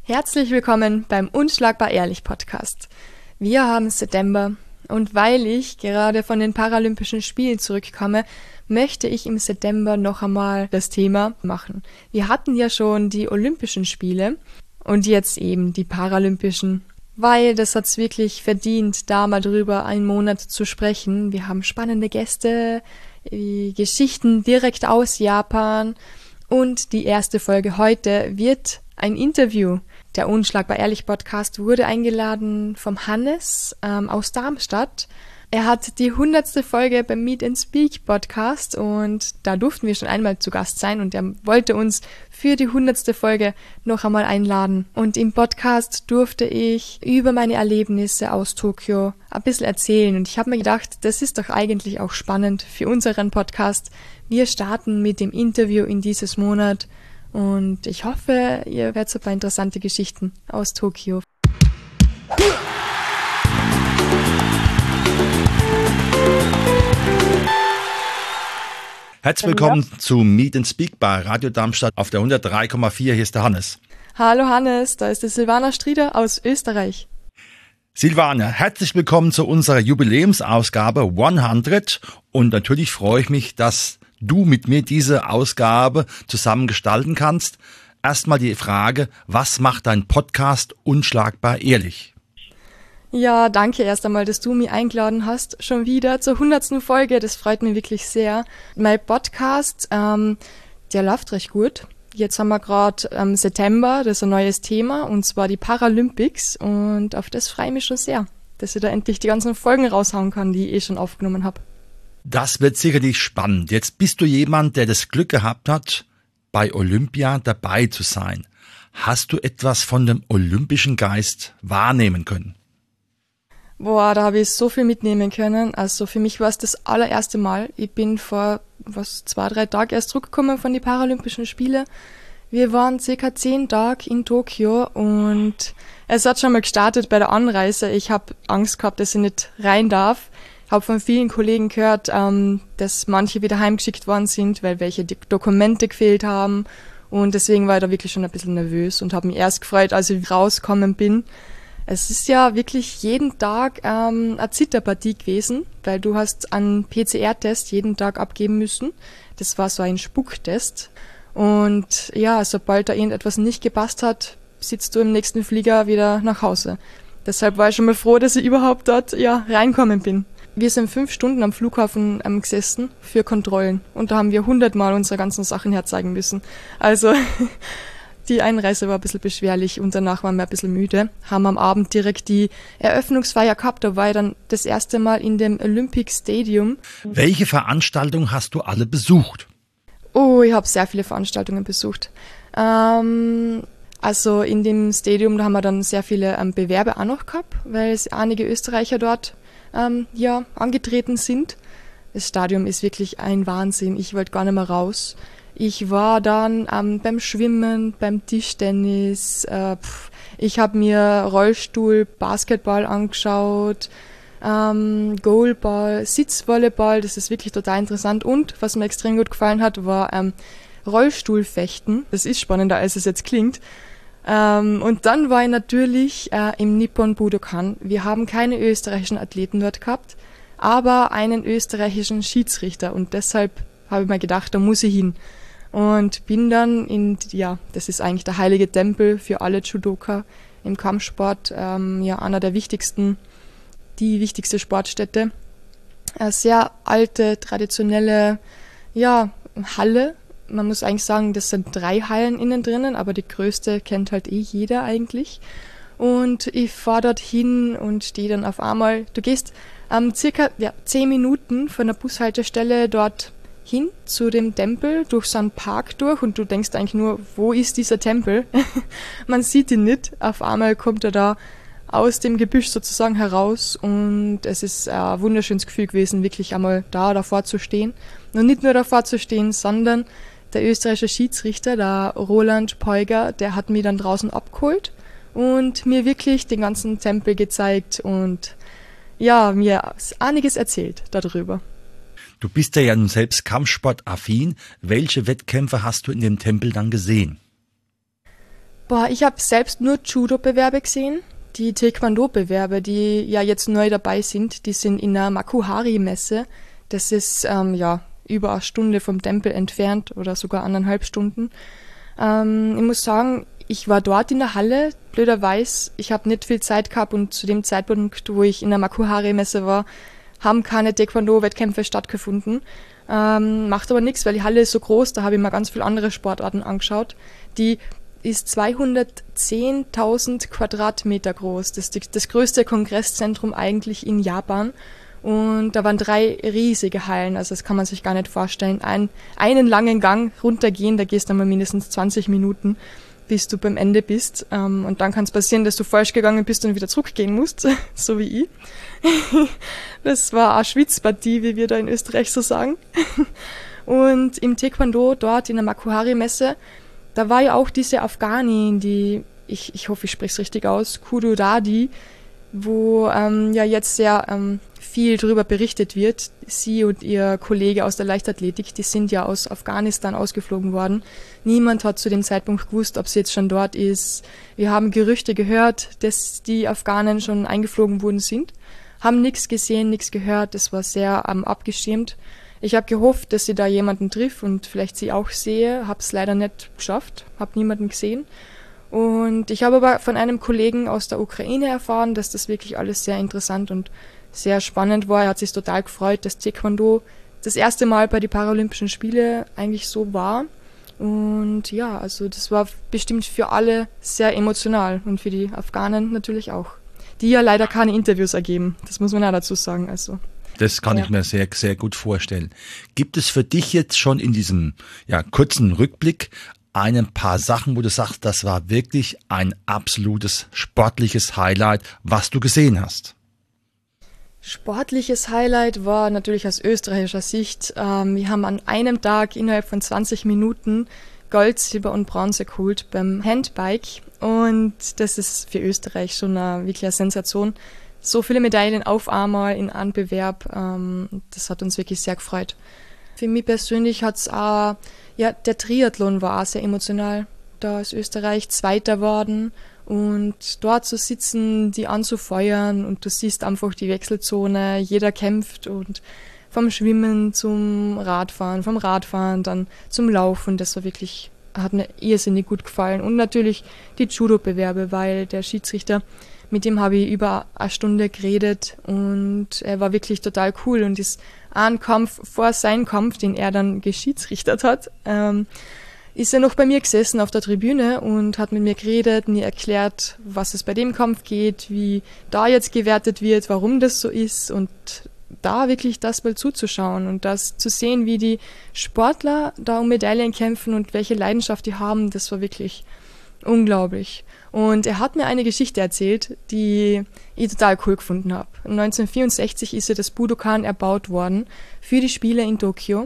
Herzlich willkommen beim Unschlagbar Ehrlich Podcast. Wir haben September und weil ich gerade von den Paralympischen Spielen zurückkomme, möchte ich im September noch einmal das Thema machen. Wir hatten ja schon die Olympischen Spiele und jetzt eben die Paralympischen, weil das hat's wirklich verdient, da mal drüber einen Monat zu sprechen. Wir haben spannende Gäste, Geschichten direkt aus Japan und die erste Folge heute wird ein Interview. Der Unschlagbar Ehrlich Podcast wurde eingeladen vom Hannes aus Darmstadt. Er hat die 100. Folge beim Meet and Speak Podcast und da durften wir schon einmal zu Gast sein und er wollte uns für die 100. Folge noch einmal einladen. Und im Podcast durfte ich über meine Erlebnisse aus Tokio ein bisschen erzählen und ich habe mir gedacht, das ist doch eigentlich auch spannend für unseren Podcast. Wir starten mit dem Interview in dieses Monat. Und ich hoffe, ihr werdet so ein paar interessante Geschichten aus Tokio. Herzlich willkommen zu Meet and Speak bei Radio Darmstadt auf der 103,4. Hier ist der Hannes. Hallo Hannes, da ist die Silvana Strieder aus Österreich. Silvana, herzlich willkommen zu unserer Jubiläumsausgabe 100 und natürlich freue ich mich, dass du mit mir diese Ausgabe zusammen gestalten kannst. Erstmal die Frage, was macht dein Podcast Unschlagbar Ehrlich? Ja, danke erst einmal, dass du mich eingeladen hast, schon wieder zur 100. Folge, das freut mich wirklich sehr. Mein Podcast, der läuft recht gut. Jetzt haben wir gerade September, das ist ein neues Thema, und zwar die Paralympics, und auf das freue ich mich schon sehr, dass ich da endlich die ganzen Folgen raushauen kann, die ich schon aufgenommen habe. Das wird sicherlich spannend. Jetzt bist du jemand, der das Glück gehabt hat, bei Olympia dabei zu sein. Hast du etwas von dem olympischen Geist wahrnehmen können? Boah, da habe ich so viel mitnehmen können. Also für mich war es das allererste Mal. Ich bin vor 2-3 Tagen erst zurückgekommen von den Paralympischen Spielen. Wir waren circa 10 Tage in Tokio und es hat schon mal gestartet bei der Anreise. Ich habe Angst gehabt, dass ich nicht rein darf. Habe von vielen Kollegen gehört, dass manche wieder heimgeschickt worden sind, weil welche Dokumente gefehlt haben. Und deswegen war ich da wirklich schon ein bisschen nervös und habe mich erst gefreut, als ich rausgekommen bin. Es ist ja wirklich jeden Tag eine Zitterpartie gewesen, weil du hast einen PCR-Test jeden Tag abgeben müssen. Das war so ein Spucktest. Und ja, sobald da irgendetwas nicht gepasst hat, sitzt du im nächsten Flieger wieder nach Hause. Deshalb war ich schon mal froh, dass ich überhaupt dort reinkommen bin. Wir sind 5 Stunden am Flughafen gesessen für Kontrollen und da haben wir 100-mal unsere ganzen Sachen herzeigen müssen. Also die Einreise war ein bisschen beschwerlich und danach waren wir ein bisschen müde. Haben am Abend direkt die Eröffnungsfeier gehabt, da war ich dann das erste Mal in dem Olympic Stadium. Welche Veranstaltungen hast du alle besucht? Oh, ich habe sehr viele Veranstaltungen besucht. Also in dem Stadium, da haben wir dann sehr viele Bewerber auch noch gehabt, weil es einige Österreicher dort angetreten sind. Das Stadion ist wirklich ein Wahnsinn. Ich wollte gar nicht mehr raus. Ich war dann beim Schwimmen, beim Tischtennis. Ich habe mir Rollstuhl, Basketball angeschaut, Goalball, Sitzvolleyball. Das ist wirklich total interessant. Und was mir extrem gut gefallen hat, war Rollstuhlfechten. Das ist spannender, als es jetzt klingt. Und dann war ich natürlich im Nippon Budokan. Wir haben keine österreichischen Athleten dort gehabt, aber einen österreichischen Schiedsrichter und deshalb habe ich mir gedacht, da muss ich hin. Und bin dann das ist eigentlich der heilige Tempel für alle Judoka im Kampfsport, einer der wichtigsten, die wichtigste Sportstätte. Eine sehr alte, traditionelle, Halle. Man muss eigentlich sagen, das sind 3 Hallen innen drinnen, aber die größte kennt halt jeder eigentlich. Und ich fahre dort hin und stehe dann auf einmal, du gehst circa 10 Minuten von der Bushaltestelle dort hin zu dem Tempel, durch so einen Park durch und du denkst eigentlich nur, wo ist dieser Tempel? Man sieht ihn nicht. Auf einmal kommt er da aus dem Gebüsch sozusagen heraus und es ist ein wunderschönes Gefühl gewesen, wirklich einmal davor zu stehen. Und nicht nur davor zu stehen, sondern der österreichische Schiedsrichter, der Roland Peuger, der hat mich dann draußen abgeholt und mir wirklich den ganzen Tempel gezeigt und mir einiges erzählt darüber. Du bist ja nun selbst Kampfsport-affin. Welche Wettkämpfe hast du in dem Tempel dann gesehen? Boah, ich habe selbst nur Judo-Bewerbe gesehen. Die Taekwondo-Bewerbe, die ja jetzt neu dabei sind, die sind in der Makuhari-Messe. Das ist über eine Stunde vom Tempel entfernt oder sogar 1,5 Stunden. Ich muss sagen, ich war dort in der Halle, blöderweise. Ich habe nicht viel Zeit gehabt und zu dem Zeitpunkt, wo ich in der Makuhari-Messe war, haben keine Taekwondo-Wettkämpfe stattgefunden. Macht aber nichts, weil die Halle ist so groß, da habe ich mir ganz viele andere Sportarten angeschaut. Die ist 210.000 Quadratmeter groß. Das ist das größte Kongresszentrum eigentlich in Japan. Und da waren 3 riesige Hallen, also das kann man sich gar nicht vorstellen. Einen langen Gang runtergehen, da gehst du mal mindestens 20 Minuten, bis du beim Ende bist. Und dann kann es passieren, dass du falsch gegangen bist und wieder zurückgehen musst, so wie ich. Das war eine Schwitzpartie, wie wir da in Österreich so sagen. Und im Taekwondo, dort in der Makuhari-Messe, da war ja auch diese Afghanin, die, ich hoffe, ich spreche es richtig aus, Kuduradi, wo jetzt sehr viel darüber berichtet wird. Sie und ihr Kollege aus der Leichtathletik, die sind ja aus Afghanistan ausgeflogen worden. Niemand hat zu dem Zeitpunkt gewusst, ob sie jetzt schon dort ist. Wir haben Gerüchte gehört, dass die Afghanen schon eingeflogen worden sind. Haben nichts gesehen, nichts gehört. Das war sehr abgeschirmt. Ich habe gehofft, dass sie da jemanden trifft und vielleicht sie auch sehe. Habe es leider nicht geschafft, habe niemanden gesehen. Und ich habe aber von einem Kollegen aus der Ukraine erfahren, dass das wirklich alles sehr interessant und sehr spannend war. Er hat sich total gefreut, dass Taekwondo das erste Mal bei den Paralympischen Spielen eigentlich so war. Und ja, also das war bestimmt für alle sehr emotional und für die Afghanen natürlich auch. Die ja leider keine Interviews ergeben, das muss man auch dazu sagen. Also. Das kann ich mir sehr, sehr gut vorstellen. Gibt es für dich jetzt schon in diesem kurzen Rückblick ein paar Sachen, wo du sagst, das war wirklich ein absolutes sportliches Highlight, was du gesehen hast? Sportliches Highlight war natürlich aus österreichischer Sicht. Wir haben an einem Tag innerhalb von 20 Minuten Gold, Silber und Bronze geholt beim Handbike. Und das ist für Österreich schon wirklich eine Sensation. So viele Medaillen auf einmal in einem Bewerb, das hat uns wirklich sehr gefreut. Für mich persönlich hat's auch, der Triathlon war auch sehr emotional. Da ist Österreich Zweiter worden und dort zu sitzen, die anzufeuern und du siehst einfach die Wechselzone, jeder kämpft und vom Schwimmen zum Radfahren, vom Radfahren dann zum Laufen, das war wirklich, hat mir irrsinnig gut gefallen. Und natürlich die Judo-Bewerbe, weil der Schiedsrichter, mit dem habe ich über eine Stunde geredet und er war wirklich total cool und ist ein Kampf vor seinem Kampf, den er dann geschiedsrichtert hat, ist er noch bei mir gesessen auf der Tribüne und hat mit mir geredet, mir erklärt, was es bei dem Kampf geht, wie da jetzt gewertet wird, warum das so ist und da wirklich das mal zuzuschauen und das zu sehen, wie die Sportler da um Medaillen kämpfen und welche Leidenschaft die haben, das war wirklich unglaublich. Und er hat mir eine Geschichte erzählt, die ich total cool gefunden habe. 1964 ist ja das Budokan erbaut worden für die Spiele in Tokio.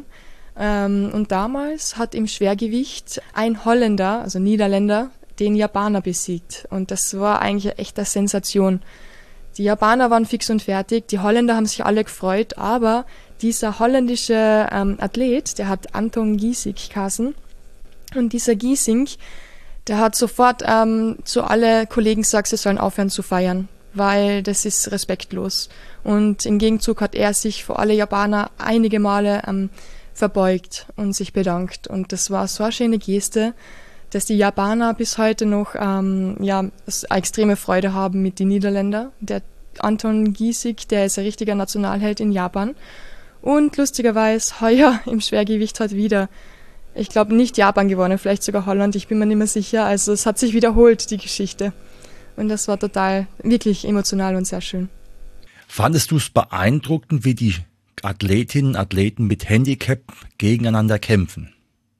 Und damals hat im Schwergewicht ein Holländer, also Niederländer, den Japaner besiegt. Und das war eigentlich eine echte Sensation. Die Japaner waren fix und fertig, die Holländer haben sich alle gefreut, aber dieser holländische Athlet, der hat Anton Giesing geheißen. Und dieser Giesing, der hat sofort zu alle Kollegen gesagt, sie sollen aufhören zu feiern, weil das ist respektlos. Und im Gegenzug hat er sich vor alle Japaner einige Male verbeugt und sich bedankt. Und das war so eine schöne Geste, dass die Japaner bis heute noch eine extreme Freude haben mit den Niederländern. Der Anton Giesing, der ist ein richtiger Nationalheld in Japan. Und lustigerweise, heuer im Schwergewicht hat wieder, ich glaube, nicht Japan gewonnen, vielleicht sogar Holland, ich bin mir nicht mehr sicher. Also es hat sich wiederholt, die Geschichte. Und das war total, wirklich emotional und sehr schön. Fandest du es beeindruckend, wie die Athletinnen und Athleten mit Handicap gegeneinander kämpfen?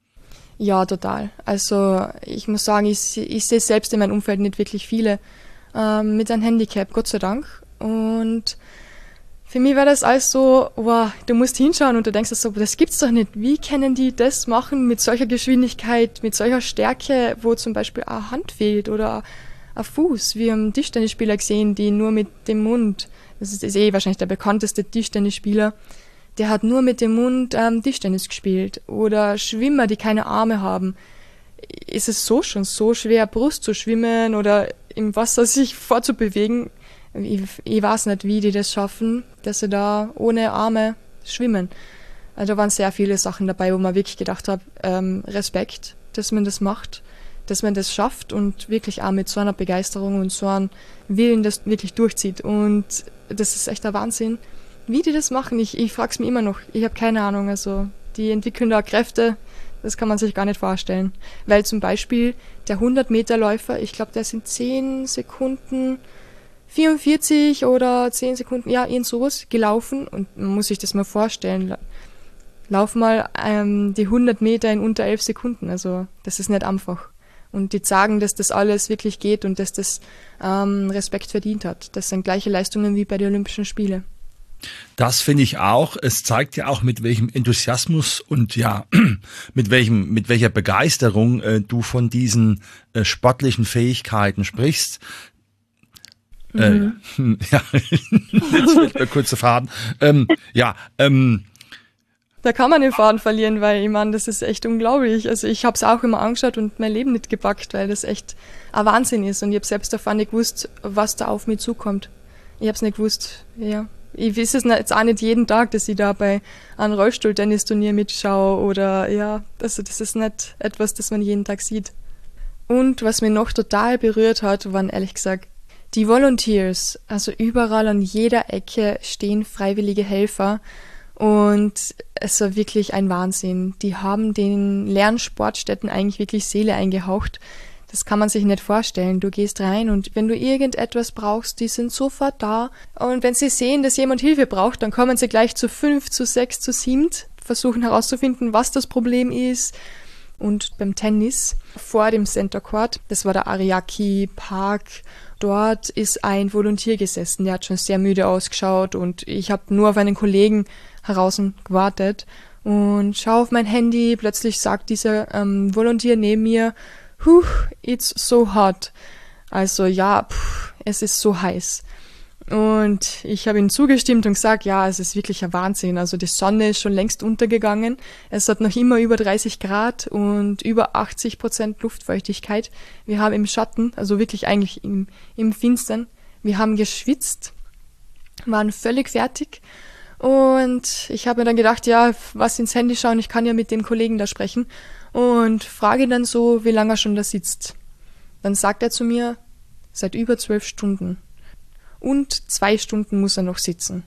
Ja, total. Also ich muss sagen, ich sehe selbst in meinem Umfeld nicht wirklich viele mit einem Handicap, Gott sei Dank. Und für mich war das alles so, wow, du musst hinschauen und du denkst so, das gibt's doch nicht. Wie können die das machen mit solcher Geschwindigkeit, mit solcher Stärke, wo zum Beispiel eine Hand fehlt oder ein Fuß? Wir haben Tischtennisspieler gesehen, die nur mit dem Mund, das ist wahrscheinlich der bekannteste Tischtennisspieler, der hat nur mit dem Mund Tischtennis gespielt. Oder Schwimmer, die keine Arme haben. ist es so schon so schwer, Brust zu schwimmen oder im Wasser sich fortzubewegen. Ich weiß nicht, wie die das schaffen, dass sie da ohne Arme schwimmen. Also da waren sehr viele Sachen dabei, wo man wirklich gedacht hat, Respekt, dass man das macht, dass man das schafft und wirklich auch mit so einer Begeisterung und so einem Willen das wirklich durchzieht. Und das ist echt der Wahnsinn, wie die das machen. Ich frage es mir immer noch, ich habe keine Ahnung. Also die entwickeln da Kräfte, das kann man sich gar nicht vorstellen. Weil zum Beispiel der 100-Meter-Läufer, ich glaube, der sind 10 Sekunden 44 oder 10 Sekunden, ja, irgend sowas, gelaufen. Und man muss sich das mal vorstellen. Lauf mal die 100 Meter in unter 11 Sekunden. Also das ist nicht einfach. Und die sagen, dass das alles wirklich geht und dass das Respekt verdient hat. Das sind gleiche Leistungen wie bei den Olympischen Spielen. Das finde ich auch. Es zeigt ja auch, mit welchem Enthusiasmus und ja, mit welcher Begeisterung du von diesen sportlichen Fähigkeiten sprichst. Ja, jetzt fällt mir kurz der Faden. Da kann man den Faden verlieren, weil ich meine, das ist echt unglaublich. Also ich habe es auch immer angeschaut und mein Leben nicht gepackt, weil das echt ein Wahnsinn ist. Und ich habe selbst davon nicht gewusst, was da auf mich zukommt. Ich habe es nicht gewusst, ja. Ich weiß es jetzt auch nicht jeden Tag, dass ich da bei einem Rollstuhl-Tennisturnier mitschaue oder ja, also das ist nicht etwas, das man jeden Tag sieht. Und was mich noch total berührt hat, waren ehrlich gesagt die Volunteers. Also überall an jeder Ecke stehen freiwillige Helfer und es war wirklich ein Wahnsinn. Die haben den leeren Sportstätten eigentlich wirklich Seele eingehaucht. Das kann man sich nicht vorstellen. Du gehst rein und wenn du irgendetwas brauchst, die sind sofort da. Und wenn sie sehen, dass jemand Hilfe braucht, dann kommen sie gleich zu 5, zu 6, zu 7, versuchen herauszufinden, was das Problem ist. Und beim Tennis vor dem Center Court, das war der Ariake Park, dort ist ein Volontier gesessen, der hat schon sehr müde ausgeschaut und ich habe nur auf einen Kollegen heraus gewartet und schaue auf mein Handy, plötzlich sagt dieser Volontier neben mir, it's so hot. Also ja, es ist so heiß. Und ich habe ihm zugestimmt und gesagt, ja, es ist wirklich ein Wahnsinn. Also die Sonne ist schon längst untergegangen. Es hat noch immer über 30 Grad und über 80% Luftfeuchtigkeit. Wir haben im Schatten, also wirklich eigentlich im Finstern, wir haben geschwitzt, waren völlig fertig. Und ich habe mir dann gedacht, ja, was ins Handy schauen, ich kann ja mit dem Kollegen da sprechen. Und frage ihn dann so, wie lange er schon da sitzt. Dann sagt er zu mir, seit über 12 Stunden. Und 2 Stunden muss er noch sitzen.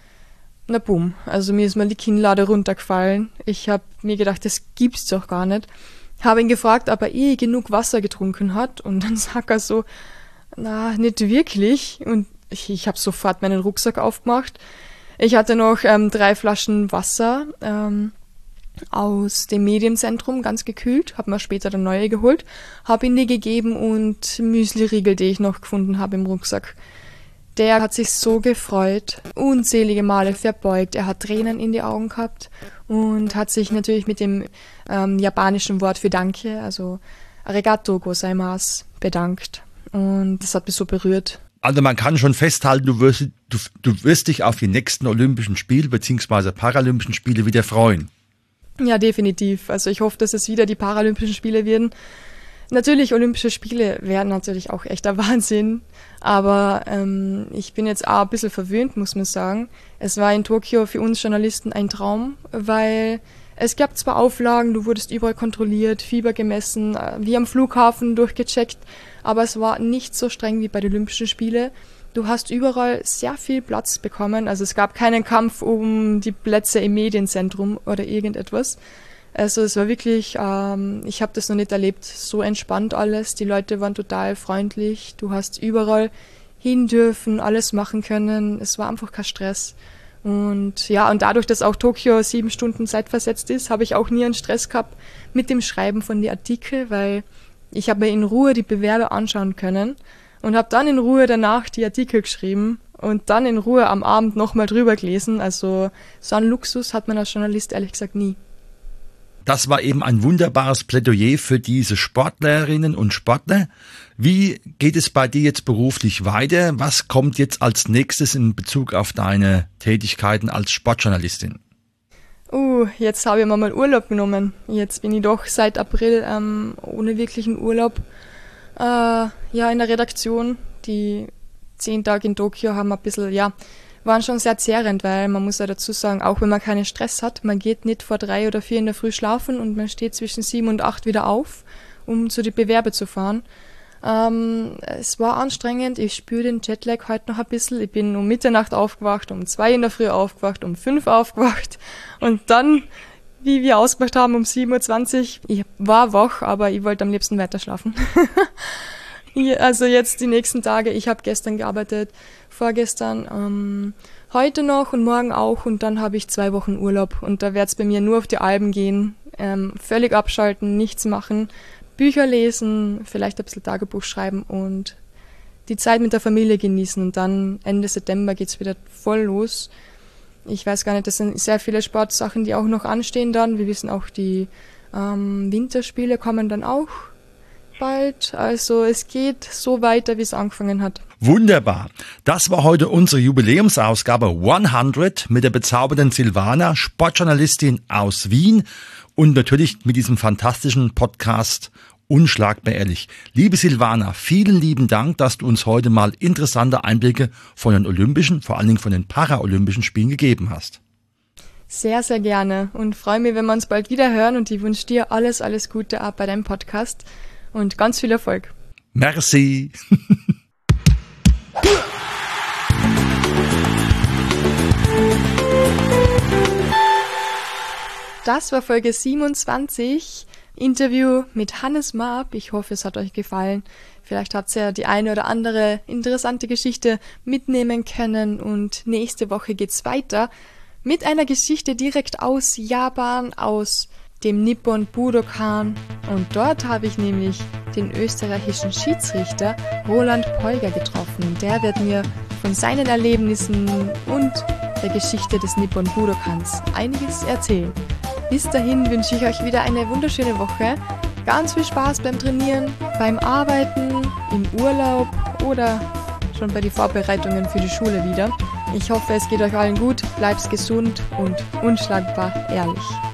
Na bumm, also mir ist mal die Kinnlade runtergefallen. Ich habe mir gedacht, das gibt's doch gar nicht. Habe ihn gefragt, ob er genug Wasser getrunken hat. Und dann sagt er so, na, nicht wirklich. Und ich habe sofort meinen Rucksack aufgemacht. Ich hatte noch 3 Flaschen Wasser aus dem Medienzentrum, ganz gekühlt, habe mir später dann neue geholt, habe ihn die gegeben und Müsli-Riegel, die ich noch gefunden habe im Rucksack. Der hat sich so gefreut, unzählige Male verbeugt, er hat Tränen in die Augen gehabt und hat sich natürlich mit dem japanischen Wort für Danke, also Arigato gozaimasu, bedankt. Und das hat mich so berührt. Also man kann schon festhalten, du wirst dich auf die nächsten Olympischen Spiele bzw. Paralympischen Spiele wieder freuen. Ja, definitiv. Also ich hoffe, dass es wieder die Paralympischen Spiele werden. Natürlich, Olympische Spiele werden natürlich auch echt ein Wahnsinn, aber ich bin jetzt auch ein bisschen verwöhnt, muss man sagen. Es war in Tokio für uns Journalisten ein Traum, weil es gab zwar Auflagen, du wurdest überall kontrolliert, Fieber gemessen, wie am Flughafen durchgecheckt, aber es war nicht so streng wie bei den Olympischen Spielen. Du hast überall sehr viel Platz bekommen, also es gab keinen Kampf um die Plätze im Medienzentrum oder irgendetwas. Also es war wirklich, ich habe das noch nicht erlebt, so entspannt alles, die Leute waren total freundlich, du hast überall hin dürfen, alles machen können, es war einfach kein Stress. Und ja, und dadurch, dass auch Tokio 7 Stunden zeitversetzt ist, habe ich auch nie einen Stress gehabt mit dem Schreiben von den Artikeln, weil ich habe mir in Ruhe die Bewerber anschauen können und habe dann in Ruhe danach die Artikel geschrieben und dann in Ruhe am Abend nochmal drüber gelesen. Also so einen Luxus hat man als Journalist ehrlich gesagt nie. Das war eben ein wunderbares Plädoyer für diese Sportlerinnen und Sportler. Wie geht es bei dir jetzt beruflich weiter? Was kommt jetzt als nächstes in Bezug auf deine Tätigkeiten als Sportjournalistin? Jetzt habe ich mir mal Urlaub genommen. Jetzt bin ich doch seit April ohne wirklichen Urlaub in der Redaktion. Die 10 Tage in Tokio haben ein bisschen, waren schon sehr zehrend, weil man muss ja dazu sagen, auch wenn man keinen Stress hat, man geht nicht vor 3 oder 4 in der Früh schlafen und man steht zwischen 7 und 8 wieder auf, um zu den Bewerbe zu fahren. Es war anstrengend, ich spüre den Jetlag heute noch ein bisschen. Ich bin um Mitternacht aufgewacht, um 2 in der Früh aufgewacht, um 5 aufgewacht und dann, wie wir ausgemacht haben, um 7:20 Uhr. Ich war wach, aber ich wollte am liebsten weiter schlafen. Also jetzt die nächsten Tage, ich habe gestern gearbeitet, vorgestern, heute noch und morgen auch und dann habe ich 2 Wochen Urlaub und da wird es bei mir nur auf die Alpen gehen, völlig abschalten, nichts machen, Bücher lesen, vielleicht ein bisschen Tagebuch schreiben und die Zeit mit der Familie genießen und dann Ende September geht's wieder voll los. Ich weiß gar nicht, das sind sehr viele Sportsachen, die auch noch anstehen dann. Wir wissen auch, die Winterspiele kommen dann auch bald. Also es geht so weiter, wie es angefangen hat. Wunderbar. Das war heute unsere Jubiläumsausgabe 100 mit der bezaubernden Silvana, Sportjournalistin aus Wien und natürlich mit diesem fantastischen Podcast Unschlagbar ehrlich. Liebe Silvana, vielen lieben Dank, dass du uns heute mal interessante Einblicke von den Olympischen, vor allen Dingen von den Paralympischen Spielen gegeben hast. Sehr, sehr gerne und freue mich, wenn wir uns bald wieder hören und ich wünsche dir alles Gute auch bei deinem Podcast und ganz viel Erfolg. Merci. Das war Folge 27, Interview mit Hannes Maab. Ich hoffe, es hat euch gefallen. Vielleicht habt ihr ja die eine oder andere interessante Geschichte mitnehmen können. Und nächste Woche geht's weiter mit einer Geschichte direkt aus Japan, aus dem Nippon Budokan. Und dort habe ich nämlich den österreichischen Schiedsrichter Roland Polger getroffen. Und der wird mir von seinen Erlebnissen und der Geschichte des Nippon Budokans einiges erzählen. Bis dahin wünsche ich euch wieder eine wunderschöne Woche. Ganz viel Spaß beim Trainieren, beim Arbeiten, im Urlaub oder schon bei den Vorbereitungen für die Schule wieder. Ich hoffe, es geht euch allen gut, bleibt gesund und unschlagbar ehrlich.